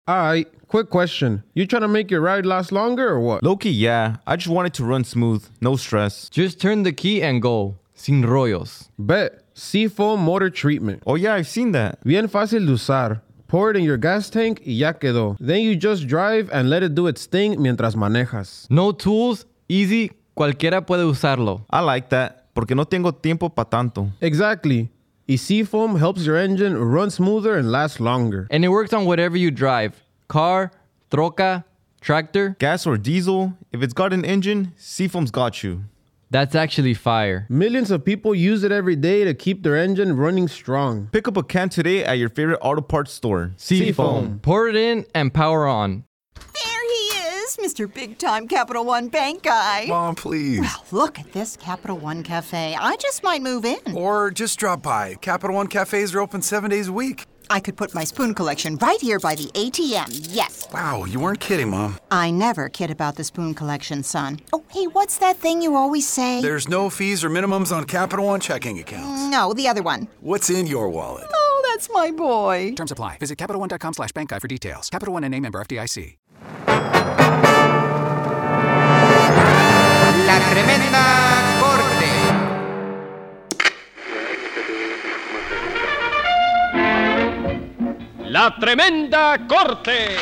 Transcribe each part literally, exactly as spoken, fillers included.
Alright, quick question. You trying to make your ride last longer or what? Low-key, yeah. I just want it to run smooth. No stress. Just turn the key and go. Sin rollos. Bet. Seafoam motor treatment. Oh, yeah, I've seen that. Bien fácil de usar. Pour it in your gas tank y ya quedó. Then you just drive and let it do its thing mientras manejas. No tools, easy, cualquiera puede usarlo. I like that, porque no tengo tiempo pa' tanto. Exactly. Y Seafoam helps your engine run smoother and last longer. And it works on whatever you drive. Car, troca, tractor. Gas or diesel, if it's got an engine, Seafoam's got you. That's actually fire. Millions of people use it every day to keep their engine running strong. Pick up a can today at your favorite auto parts store. Seafoam. Pour it in and power on. There he is, Mister Big Time Capital One Bank guy. Mom, please. Well, look at this Capital One Cafe. I just might move in. Or just drop by. Capital One cafes are open seven days a week. I could put my spoon collection right here by the A T M, yes. Wow, you weren't kidding, Mom. I never kid about the spoon collection, son. Oh, hey, what's that thing you always say? There's no fees or minimums on Capital One checking accounts. No, the other one. What's in your wallet? Oh, that's my boy. Terms apply. Visit CapitalOne.com slash bank guide for details. Capital One N A member F D I C. La Tremenda Corte. La Tremenda Corte.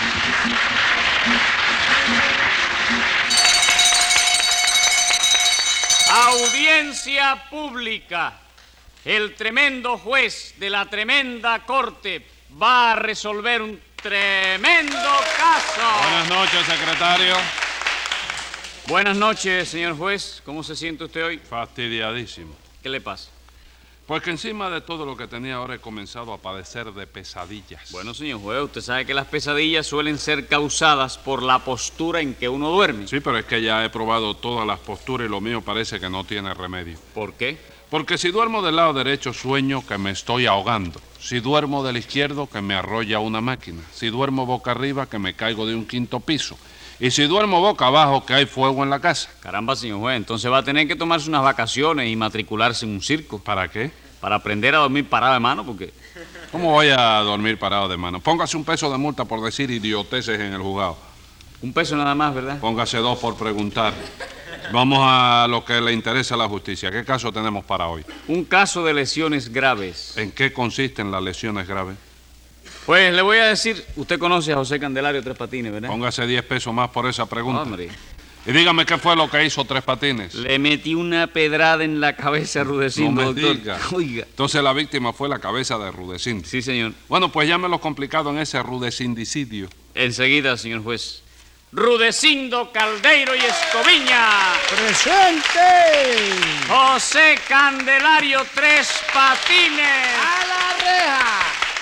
Audiencia pública. El tremendo juez de la Tremenda Corte va a resolver un tremendo caso. Buenas noches, secretario. Buenas noches, señor juez. ¿Cómo se siente usted hoy? Fastidiadísimo. ¿Qué le pasa? Pues que encima de todo lo que tenía ahora he comenzado a padecer de pesadillas. Bueno, señor juez, usted sabe que las pesadillas suelen ser causadas por la postura en que uno duerme. Sí, pero es que ya he probado todas las posturas y lo mío parece que no tiene remedio. ¿Por qué? Porque si duermo del lado derecho sueño que me estoy ahogando. Si duermo del izquierdo que me arrolla una máquina. Si duermo boca arriba que me caigo de un quinto piso. Y si duermo boca abajo que hay fuego en la casa. Caramba, señor juez, entonces va a tener que tomarse unas vacaciones y matricularse en un circo. ¿Para qué? Para aprender a dormir parado de mano, porque... ¿Cómo voy a dormir parado de mano? Póngase un peso de multa por decir idioteces en el juzgado. Un peso nada más, ¿verdad? Póngase dos por preguntar. Vamos a lo que le interesa a la justicia. ¿Qué caso tenemos para hoy? Un caso de lesiones graves. ¿En qué consisten las lesiones graves? Pues le voy a decir, usted conoce a José Candelario Tres Patines, ¿verdad? Póngase diez pesos más por esa pregunta. Hombre. Y dígame qué fue lo que hizo Tres Patines. Le metí una pedrada en la cabeza a Rudecindo, no me doctor. diga. Oiga. Entonces la víctima fue la cabeza de Rudecindo. Sí, señor. Bueno, pues llámelo complicado en ese rudecindicidio. Enseguida, señor juez. Rudecindo Caldeiro y Escoviña. ¡Presente! José Candelario Tres Patines. ¡A la reja!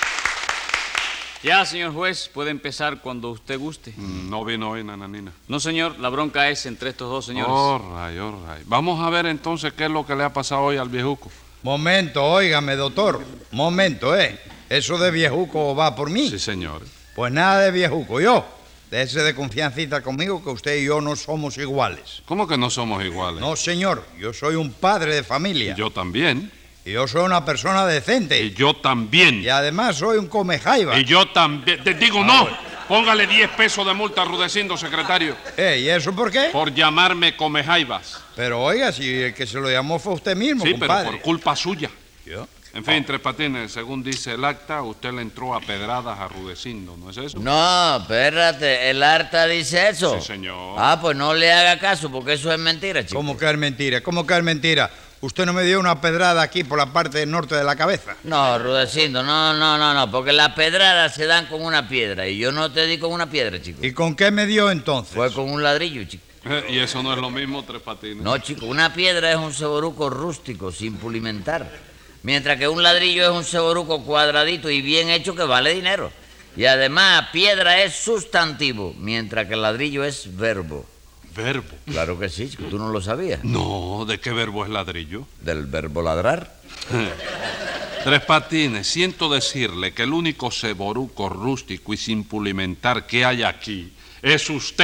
Ya, señor juez, puede empezar cuando usted guste. Mm, no vino hoy, nananina. No, señor, la bronca es entre estos dos señores. All right, all right. Vamos a ver entonces qué es lo que le ha pasado hoy al viejuco. Momento, óigame, doctor. Momento, ¿eh? ¿Eso de viejuco va por mí? Sí, señor. Pues nada de viejuco, yo. Déjese de confiancita conmigo que usted y yo no somos iguales. ¿Cómo que no somos iguales? No, señor. Yo soy un padre de familia. Y yo también. Y yo soy una persona decente. Y yo también. Y además soy un comejaiba. Y yo también. Te digo, ah, no. Bueno. Póngale diez pesos de multa a Rudecindo, secretario. Eh, ¿y eso por qué? Por llamarme comejaibas. Pero oiga, si el que se lo llamó fue usted mismo, sí, compadre. pero por culpa suya. ¿Yo? En fin, oh. Tres Patines, según dice el acta, usted le entró a pedradas a Rudecindo, ¿no es eso? No, espérate, el acta dice eso. Sí, señor. Ah, pues no le haga caso, porque eso es mentira, chico. ¿Cómo que es mentira? ¿Cómo que es mentira? ¿Usted no me dio una pedrada aquí por la parte norte de la cabeza? No, Rudecindo, no, no, no, no, porque las pedradas se dan con una piedra y yo no te di con una piedra, chico. ¿Y con qué me dio entonces? Fue con un ladrillo, chico. Eh, y eso no es lo mismo, Tres Patines. No, chico, una piedra es un ceboruco rústico, sin pulimentar. Mientras que un ladrillo es un ceboruco cuadradito y bien hecho que vale dinero. Y además, piedra es sustantivo, mientras que el ladrillo es verbo. ¿Verbo? Claro que sí, chico. ¿Tú no lo sabías? No, ¿de qué verbo es ladrillo? Del verbo ladrar. Tres Patines, siento decirle que el único ceboruco rústico y sin pulimentar que hay aquí es usted.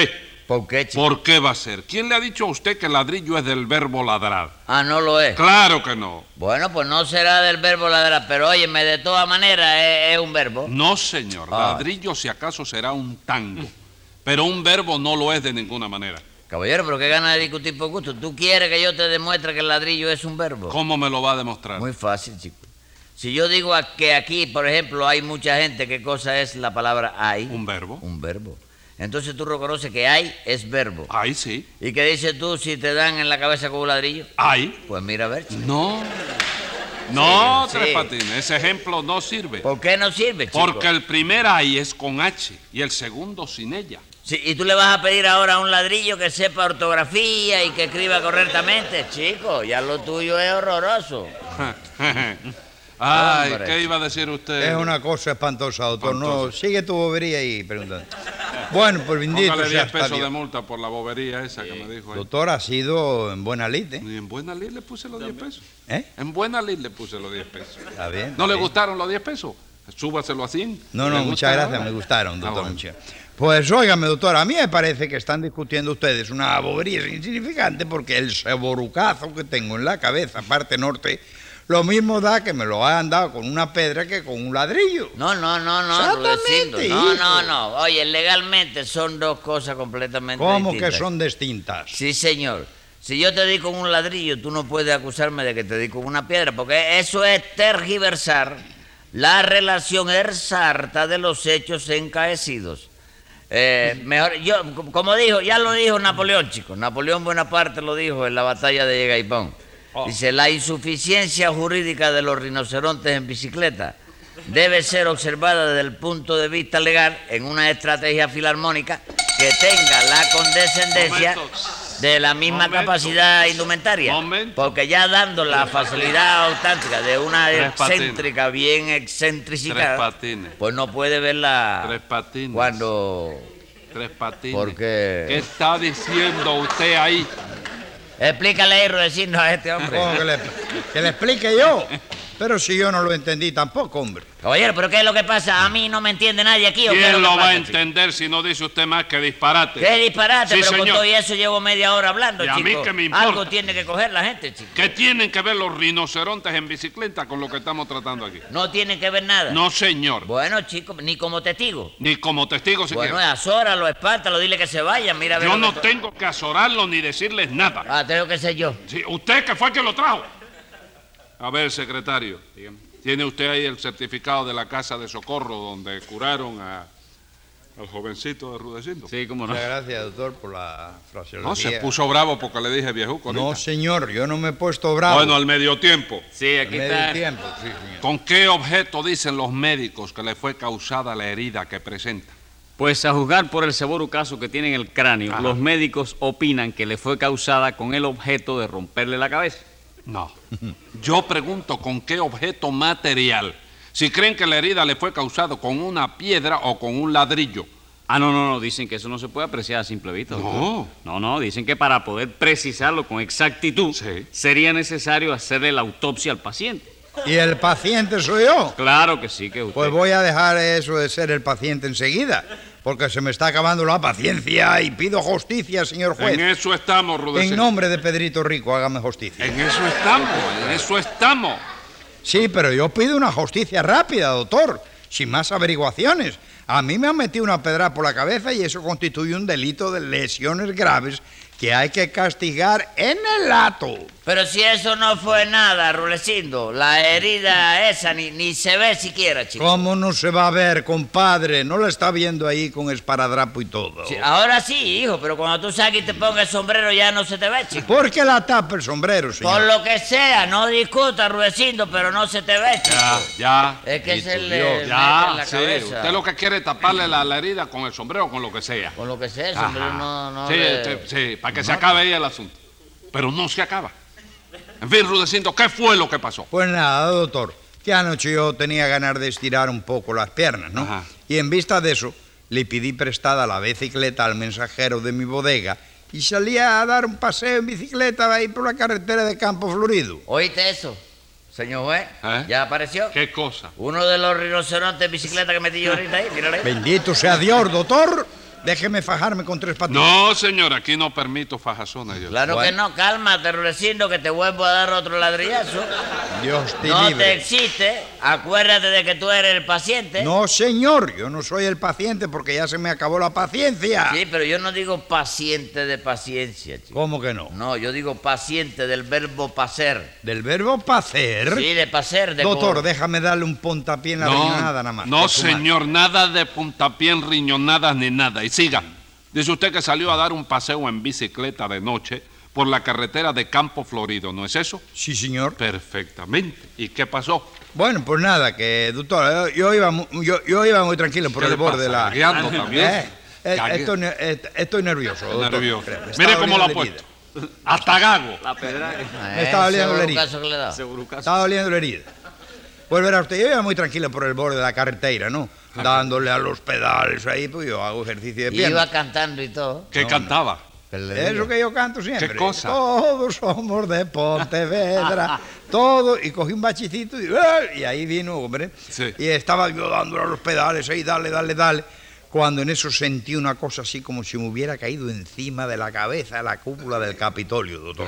¿Por qué, chico? ¿Por qué va a ser? ¿Quién le ha dicho a usted que ladrillo es del verbo ladrar? Ah, no lo es. Claro que no. Bueno, pues no será del verbo ladrar, pero óyeme, de todas maneras es, es un verbo. No, señor. Ah. Ladrillo si acaso será un tango. Pero un verbo no lo es de ninguna manera. Caballero, pero qué ganas de discutir por gusto. ¿Tú quieres que yo te demuestre que el ladrillo es un verbo? ¿Cómo me lo va a demostrar? Muy fácil, chico. Si yo digo a- que aquí, por ejemplo, hay mucha gente, ¿qué cosa es la palabra hay? ¿Un verbo? Un verbo. Entonces tú reconoces que hay es verbo. Ay, sí. ¿Y qué dices tú si te dan en la cabeza con un ladrillo? Ay. Pues mira a ver, chico. No. No, Sí, Tres sí. Patines, ese ejemplo no sirve. ¿Por qué no sirve, chico? Porque el primer ay es con H y el segundo sin ella. Sí, y tú le vas a pedir ahora a un ladrillo que sepa ortografía y que escriba correctamente. Chico, ya lo tuyo es horroroso. Ay, Hombre. ¿qué iba a decir usted? Es una cosa espantosa, doctor. No, Espantosa. sigue tu bobería y preguntando. Bueno, pues bendito Póngale sea diez pesos hasta de Dios. multa por la bobería esa que me dijo ahí. Doctor, ha sido en buena lid, ¿eh? Y en buena lid le puse los diez pesos. ¿Eh? En buena lid le puse los diez pesos. Está bien. ¿No está le bien. gustaron los diez pesos? Súbaselo a cien. No, ¿Le no, gusta muchas gracias, ahora? me gustaron, Ah, doctor. bueno. muchas. Pues óigame, doctor, a mí me parece que están discutiendo ustedes una bobería insignificante porque el seborucazo que tengo en la cabeza, parte norte, lo mismo da que me lo hayan dado con una pedra que con un ladrillo. No, no, no, no, Exactamente, Rudecindo. No, hijo. no, no. Oye, legalmente son dos cosas completamente ¿Cómo distintas. que son distintas? Sí, señor. Si yo te di con un ladrillo, tú no puedes acusarme de que te di con una piedra, porque eso es tergiversar la relación exacta de los hechos encaecidos. Eh, mejor, yo, como dijo, ya lo dijo Napoleón, chicos. Napoleón Bonaparte lo dijo en la batalla de Yegaipón. Dice, la insuficiencia jurídica de los rinocerontes en bicicleta debe ser observada desde el punto de vista legal en una estrategia filarmónica que tenga la condescendencia Momento. de la misma Momento. capacidad indumentaria. Momento. Porque ya dando la facilidad autántica de una Tres patines. excéntrica bien Tres excentrificada, patines. pues no puede verla Tres patines. cuando... Tres patines. ¿Por qué? ¿Qué está diciendo usted ahí? Explícale ahí, Rudecindo, a este hombre. ¿Cómo que le, que le explique yo? Pero si yo no lo entendí tampoco, hombre. Caballero, ¿pero qué es lo que pasa? A mí no me entiende nadie aquí. ¿O qué es ¿Quién lo, lo que va a pasa, chico? entender si no dice usted más que disparate? ¿Qué disparate? Sí, pero con señor. todo y eso llevo media hora hablando, ¿Y a chico. mí qué me importa? Algo tiene que coger la gente, chico. ¿Qué tienen que ver los rinocerontes en bicicleta con lo que estamos tratando aquí? No tiene que ver nada. No, señor. Bueno, chico, ni como testigo. Ni como testigo siquiera. Bueno, azóralo, espántalo, dile que se vayan, mira a ver Yo lo no que- tengo que azorarlo ni decirles nada. Ah, tengo que ser yo. Sí, usted que fue el que lo trajo. A ver, secretario. ¿Tiene usted ahí el certificado de la casa de socorro donde curaron a, al jovencito de Rudecindo? Sí, cómo no. Muchas gracias, doctor, por la fraseología. No, se puso bravo porque le dije viejuco. No, ahorita. señor, yo no me he puesto bravo. Bueno, al medio tiempo. Sí, aquí Medio está. tiempo, sí, señor. ¿Con qué objeto dicen los médicos que le fue causada la herida que presenta? Pues a juzgar por el severo caso que tiene en el cráneo, Ajá. los médicos opinan que le fue causada con el objeto de romperle la cabeza. No. Yo pregunto con qué objeto material. Si creen que la herida le fue causada con una piedra o con un ladrillo. Ah, no, no, no, dicen que eso no se puede apreciar a simple vista. No. doctor. No, no, dicen que para poder precisarlo con exactitud Sí. sería necesario hacerle la autopsia al paciente. ¿Y el paciente soy yo? Claro que sí, que usted. Pues voy a dejar eso de ser el paciente enseguida, porque se me está acabando la paciencia y pido justicia, señor juez. En eso estamos, En Rudecindo. nombre de Pedrito Rico, hágame justicia. En eso estamos, en eso estamos. Sí, pero yo pido una justicia rápida, doctor, sin más averiguaciones. A mí me han metido una pedra por la cabeza y eso constituye un delito de lesiones graves que hay que castigar en el acto. Pero si eso no fue nada, Rulecindo, la herida esa ni, ni se ve siquiera, chico. ¿Cómo no se va a ver, compadre? No la está viendo ahí con esparadrapo y todo. Sí, ahora sí, hijo, pero cuando tú saques y te pongas el sombrero ya no se te ve, chico. ¿Por qué la tapa el sombrero, señor? Por lo que sea, no discuta, Rudecindo, pero no se te ve, chico. Ya, ya. Es que se le Dios. mete en Ya, la sí. cabeza. Usted lo que quiere es taparle la, la herida con el sombrero o con lo que sea. Con lo que sea, el Ajá. sombrero no... no sí, le- sí, sí, para que se acabe ahí el asunto. Pero no se acaba. En fin, Rudecindo, ¿qué fue lo que pasó? Pues nada, doctor, que anoche yo tenía ganas de estirar un poco las piernas, ¿no? Ajá. Y en vista de eso, le pedí prestada la bicicleta al mensajero de mi bodega y salí a dar un paseo en bicicleta ahí por la carretera de Campo Florido. ¿Oíste eso, señor juez? ¿Eh? ¿Ya apareció? ¿Qué cosa? Uno de los rinocerontes en bicicleta que metí yo ahorita ahí, mírale. Bendito sea Dios, doctor. déjeme fajarme con tres patines. No, señor, aquí no permito fajazones. Yo. Claro Bueno. que no, cálmate, Rudecindo, que te vuelvo a dar otro ladrillazo. Dios te No libre. te existe, acuérdate de que tú eres el paciente. No, señor, yo no soy el paciente porque ya se me acabó la paciencia. Sí, pero yo no digo paciente de paciencia, chico. ¿Cómo que no? No, yo digo paciente del verbo pacer. ¿Del verbo pacer? Sí, de pacer, de Doctor, cor- déjame darle un puntapié en la No, riñonada nada más. no, que fumar. señor, nada de puntapié en riñonadas ni nada. Y siga. Dice usted que salió a dar un paseo en bicicleta de noche por la carretera de Campo Florido, ¿no es eso? Sí, señor. Perfectamente. ¿Y qué pasó? Bueno, pues nada, que doctor, yo, yo iba, mu- yo, yo iba muy tranquilo por ¿Qué el le borde pasa? de la... ¿Gagueando también? Eh, eh, Gague- estoy, ne- eh, estoy nervioso, doctor. Nervioso. Me estaba Mire cómo lo ha doliendo la puesto. Hasta gago. La pedra. Me estaba Ese doliendo la herida. caso que le he dado. Seguro herida. Estaba doliendo la herida. Pues verá usted, yo iba muy tranquilo por el borde de la carretera, ¿no? Dándole a los pedales ahí, pues yo hago ejercicio de Y pierna. iba cantando y todo. ¿Qué No, cantaba? Que le diga. Eso que yo canto siempre. ¿Qué cosa? Todos somos de Pontevedra. Todo. Y cogí un bachicito y, ¡eh! y ahí vino, hombre. Sí. Y estaba yo dándole a los pedales ahí, dale, dale, dale. Cuando en eso sentí una cosa así como si me hubiera caído encima de la cabeza la cúpula del Capitolio, doctor.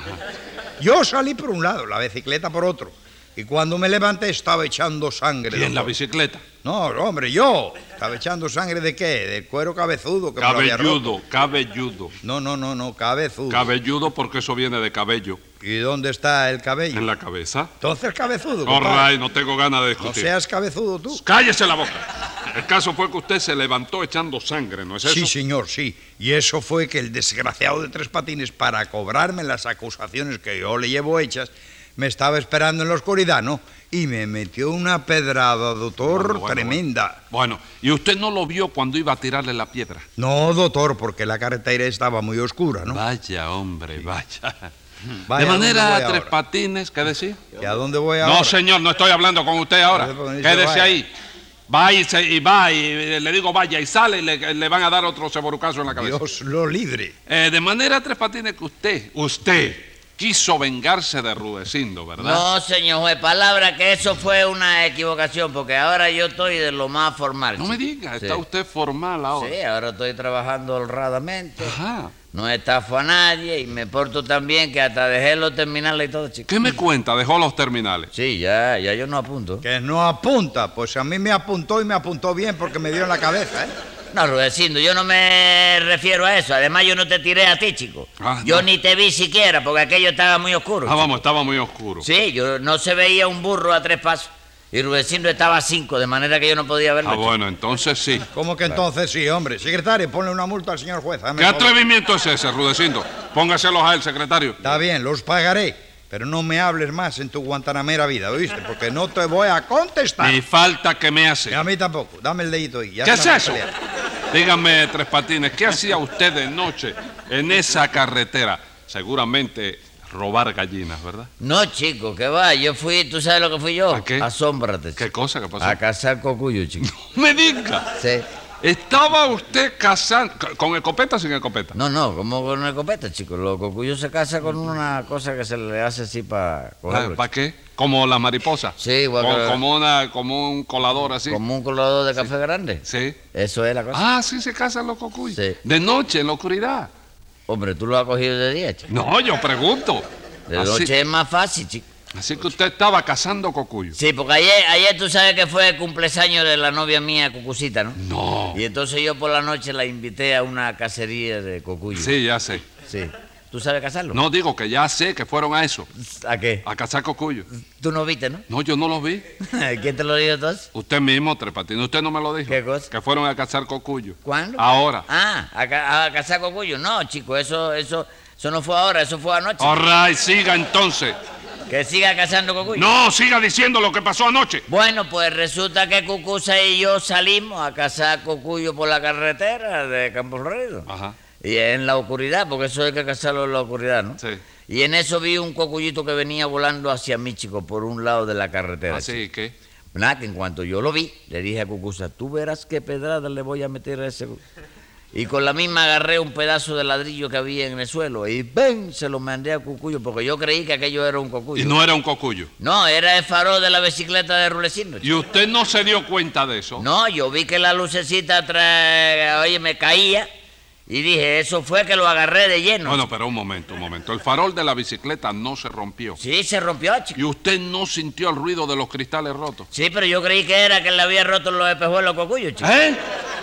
Yo salí por un lado, la bicicleta por otro. Y cuando me levanté estaba echando sangre. ¿Y en la doctor. bicicleta? No, hombre, yo. ¿Estaba echando sangre de qué? Del cuero cabezudo que me lo había roto. Cabelludo, cabelludo. No, no, no, no, cabezudo. Cabelludo porque eso viene de cabello. ¿Y dónde está el cabello? En la cabeza. Entonces cabezudo. All compadre. right, no tengo ganas de No discutir. seas cabezudo tú. ¡Cállese la boca! El caso fue que usted se levantó echando sangre, ¿no es eso? Sí, señor, sí. Y eso fue que el desgraciado de Tres Patines, para cobrarme las acusaciones que yo le llevo hechas, me estaba esperando en la oscuridad, ¿no? Y me metió una pedrada, doctor, Bueno, bueno, tremenda. Bueno, ¿y usted no lo vio cuando iba a tirarle la piedra? No, doctor, porque la carretera estaba muy oscura, ¿no? Vaya, hombre, vaya. Vaya, de ¿a dónde manera, voy Tres ahora? Patines, ¿qué decir? ¿Y a dónde voy ahora? No, señor, no estoy hablando con usted ahora. Pero porque dice Quédese vaya. ahí. Va y, se- y va y le digo vaya y sale y le, le van a dar otro ceborucazo en la cabeza. Dios lo libre. Eh, de manera, Tres Patines, que usted, usted quiso vengarse de Rudecindo, ¿verdad? No, señor juez, palabra que eso fue una equivocación, porque ahora yo estoy de lo más formal. No chico. me diga, está Sí. usted formal ahora. Sí, ahora estoy trabajando honradamente. Ajá. No estafo a nadie y me porto tan bien que hasta dejé los terminales y todo, chico. ¿Qué me cuenta? Dejó los terminales. Sí, ya, ya yo no apunto. Que no apunta. Pues a mí me apuntó y me apuntó bien porque me dio en la cabeza, ¿eh? No, Rudecindo, yo no me refiero a eso. Además, yo no te tiré a ti, chico. Ah, yo no. ni te vi siquiera porque aquello estaba muy oscuro. Ah, chico. vamos, estaba muy oscuro. Sí, yo no se veía un burro a tres pasos. Y Rudecindo estaba a cinco, de manera que yo no podía verlo. Ah, chico. bueno, entonces sí. ¿Cómo que entonces sí, hombre? Secretario, ponle una multa al señor juez. hazme ¿Qué el favor. atrevimiento es ese, Rudecindo? Póngaselos a él, secretario. Está bien, los pagaré. Pero no me hables más en tu guantanamera vida, ¿oíste? Porque no te voy a contestar. Ni falta que me Y hace. a mí tampoco. Dame el dedito ahí. Ya ¿Qué se es nos va a eso? pelear. Dígame, Tres Patines, ¿qué hacía usted de noche en esa carretera? Seguramente robar gallinas, ¿verdad? No, chico, que va. Yo fui, ¿tú sabes lo que fui yo? ¿A qué? Asómbrate, chico. ¿Qué cosa? ¿Qué pasó? A cazar cocuyo, chico. ¡Me diga! Sí. ¿Estaba usted casando con escopeta o sin escopeta? No, no, como con una escopeta, chico. Los cocuyos se casan con una cosa que se le hace así para cogerlo. ¿Para qué? ¿Como la mariposa? Sí, igual O que- como, una, como un colador así. Como un colador de café grande. Sí. Eso es la cosa. Ah, sí se casan los cocuyos. Sí. De noche, en la oscuridad. Hombre, tú lo has cogido de día, chico. No, yo pregunto. De Así, noche es más fácil, chico. así que usted estaba cazando cocuyos. Sí, porque ayer, ayer tú sabes que fue el cumpleaños de la novia mía, Cucucita, ¿no? No. Y entonces yo por la noche la invité a una cacería de cocuyos. Sí, ya sé. Sí. ¿Tú sabes cazarlo? No, digo que ya sé que fueron a eso, ¿A qué? a cazar cocuyos. Tú no viste, ¿no? No, yo no los vi. ¿Quién te lo dijo entonces? Usted mismo, Tres Patines, usted no me lo dijo. ¿Qué cosa? Que fueron a cazar cocuyos. ¿Cuándo? Ahora. Ah, a, ca- a cazar cocuyo. No, chico, eso, eso, eso no fue ahora, eso fue anoche. All right, siga entonces. Que siga cazando cocuyo. No, siga diciendo lo que pasó anoche. Bueno, pues resulta que Cucusa y yo salimos a cazar cocuyo por la carretera de Campo Florido. Ajá. Y en la oscuridad, porque eso hay que cazarlo en la oscuridad, ¿no? Sí. Y en eso vi un cocuyito que venía volando hacia mí, chico, por un lado de la carretera. Así que. Nada, que en cuanto yo lo vi, le dije a Cucusa, tú verás qué pedrada le voy a meter a ese... cu-". Y con la misma agarré un pedazo de ladrillo que había en el suelo y ¡ven! Se lo mandé a Cucuyo, porque yo creí que aquello era un cocuyo. Y no era un cocuyo. No, era el farol de la bicicleta de Rudecindo. ¿Y usted no se dio cuenta de eso? No, yo vi que la lucecita atrás, oye, me caía Y dije, eso fue que lo agarré de lleno. Bueno, pero un momento, un momento. El farol de la bicicleta no se rompió. Sí, se rompió, chico. ¿Y usted no sintió el ruido de los cristales rotos? Sí, pero yo creí que era que le había roto los espejuelos cocuyos, chico. ¿Eh?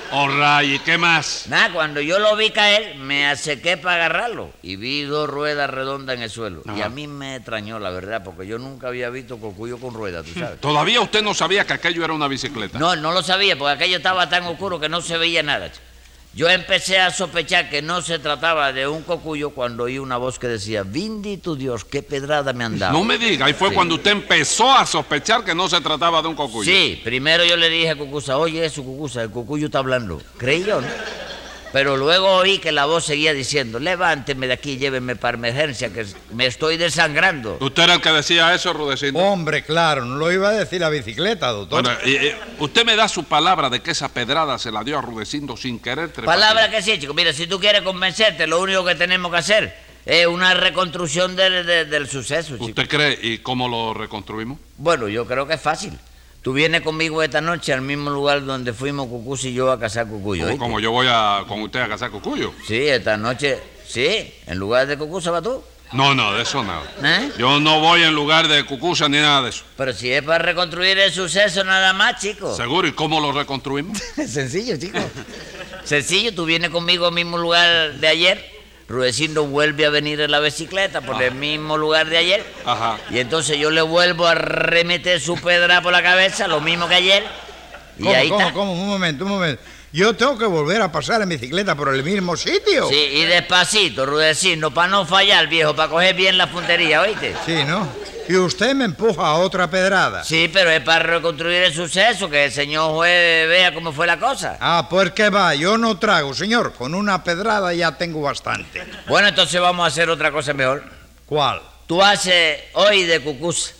All right, ¿y qué más? Nada, cuando yo lo vi caer, me acerqué para agarrarlo y vi dos ruedas redondas en el suelo. Ajá. Y a mí me extrañó, la verdad, porque yo nunca había visto cocuyo con ruedas, tú sabes. ¿Todavía usted no sabía que aquello era una bicicleta? No, no lo sabía, porque aquello estaba tan oscuro que no se veía nada, chico. Yo empecé a sospechar que no se trataba de un cocuyo cuando oí una voz que decía, bendito Dios, qué pedrada me han dado. No me diga, ahí fue Sí. cuando usted empezó a sospechar que no se trataba de un cocuyo. Sí, primero yo le dije a Cucusa, oye eso, Cucusa, el cucuyo está hablando. Creí yo, ¿no? Pero luego oí que la voz seguía diciendo, levánteme de aquí, llévenme para emergencia, que me estoy desangrando. ¿Usted era el que decía eso, Rudecindo? Hombre, claro, no lo iba a decir la bicicleta, doctor. Bueno, y, y, usted me da su palabra de que esa pedrada se la dio a Rudecindo sin querer trepar. Palabra que sí, chico. Mira, si tú quieres convencerte, lo único que tenemos que hacer es una reconstrucción del, del, del suceso, chico. ¿Usted cree y cómo lo reconstruimos? Bueno, yo creo que es fácil. Tú vienes conmigo esta noche al mismo lugar donde fuimos Cucusa y yo a cazar cucuyo. ¿Cómo, ¿oíste? como yo voy a, con usted a cazar cucuyo? Sí, esta noche, sí, en lugar de Cucusa vas tú. No, no, de eso nada. ¿Eh? Yo no voy en lugar de Cucusa ni nada de eso. Pero si es para reconstruir el suceso nada más, chico. ¿Seguro? ¿Y cómo lo reconstruimos? Sencillo, chico. Sencillo, tú vienes conmigo al mismo lugar de ayer. Rudecindo vuelve a venir en la bicicleta por Ah. el mismo lugar de ayer. Ajá. Y entonces yo le vuelvo a remeter su pedra por la cabeza, lo mismo que ayer. Y ¿Cómo, ahí cómo, está. cómo? Un momento, un momento. Yo tengo que volver a pasar en bicicleta por el mismo sitio. Sí, y despacito, Rudecindo, para no fallar, viejo, para coger bien la puntería, ¿oíste? Sí, ¿no? Y usted me empuja a otra pedrada. Sí, pero es para reconstruir el suceso, que el señor juez vea cómo fue la cosa. Ah, pues que va, yo no trago, señor. Con una pedrada ya tengo bastante. Bueno, entonces vamos a hacer otra cosa mejor. ¿Cuál? Tú haces hoy de Cucusa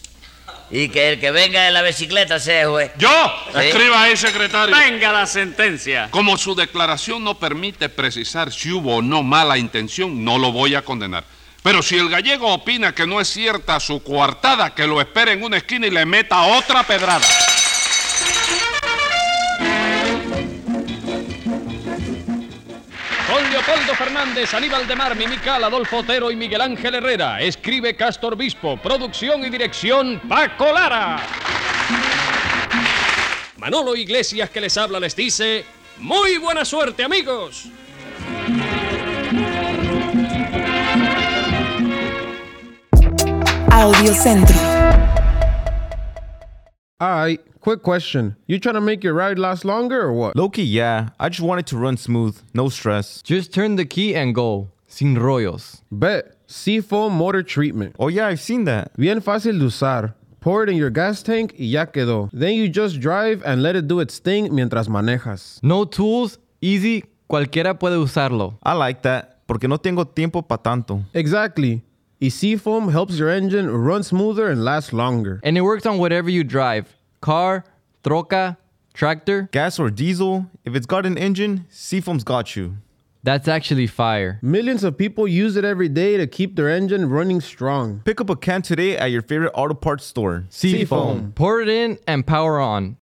y que el que venga en la bicicleta sea el juez. ¡Yo! Sí. Escriba ahí, secretario. Venga la sentencia. Como su declaración no permite precisar si hubo o no mala intención, no lo voy a condenar. Pero si el gallego opina que no es cierta su coartada, que lo espere en una esquina y le meta otra pedrada. Con Leopoldo Fernández, Aníbal de Mar, Mimical, Adolfo Otero y Miguel Ángel Herrera. Escribe Castor Bispo. Producción y dirección Paco Lara. Manolo Iglesias, que les habla, les dice: ¡muy buena suerte, amigos! Audio Centro. Alright, quick question. You trying to make your ride last longer or what? Low-key, yeah. I just want it to run smooth. No stress. Just turn the key and go. Sin rollos. Bet. Seafoam Motor Treatment. Oh, yeah, I've seen that. Bien fácil de usar. Pour it in your gas tank y ya quedó. Then you just drive and let it do its thing mientras manejas. No tools, easy, cualquiera puede usarlo. I like that, porque no tengo tiempo pa' tanto. Exactly. Y Seafoam helps your engine run smoother and last longer. And it works on whatever you drive. Car, troca, tractor. Gas or diesel, if it's got an engine, Seafoam's got you. That's actually fire. Millions of people use it every day to keep their engine running strong. Pick up a can today at your favorite auto parts store. Seafoam. Pour it in and power on.